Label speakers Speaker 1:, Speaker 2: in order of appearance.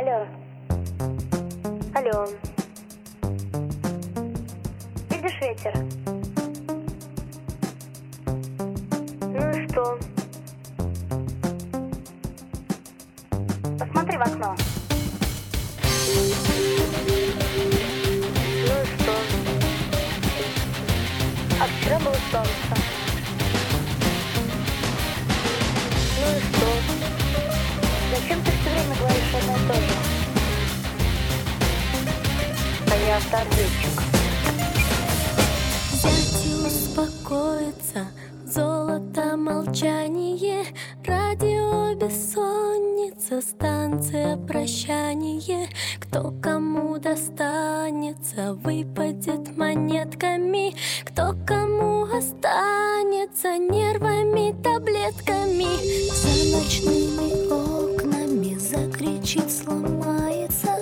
Speaker 1: Алло. Алло. Видишь ветер? Ну и что? Посмотри в окно. Ну и что? А вчера было солнце. Ну и что? Зачем ты все время говоришь одно и то же? А я автоответчик.
Speaker 2: Взять и успокоиться, золото молчание, радио бессонница, станция прощание. Кто кому достанется, выпадет монетками, кто кому останется нервами, таблетками. За ночными окнами закричит, сломается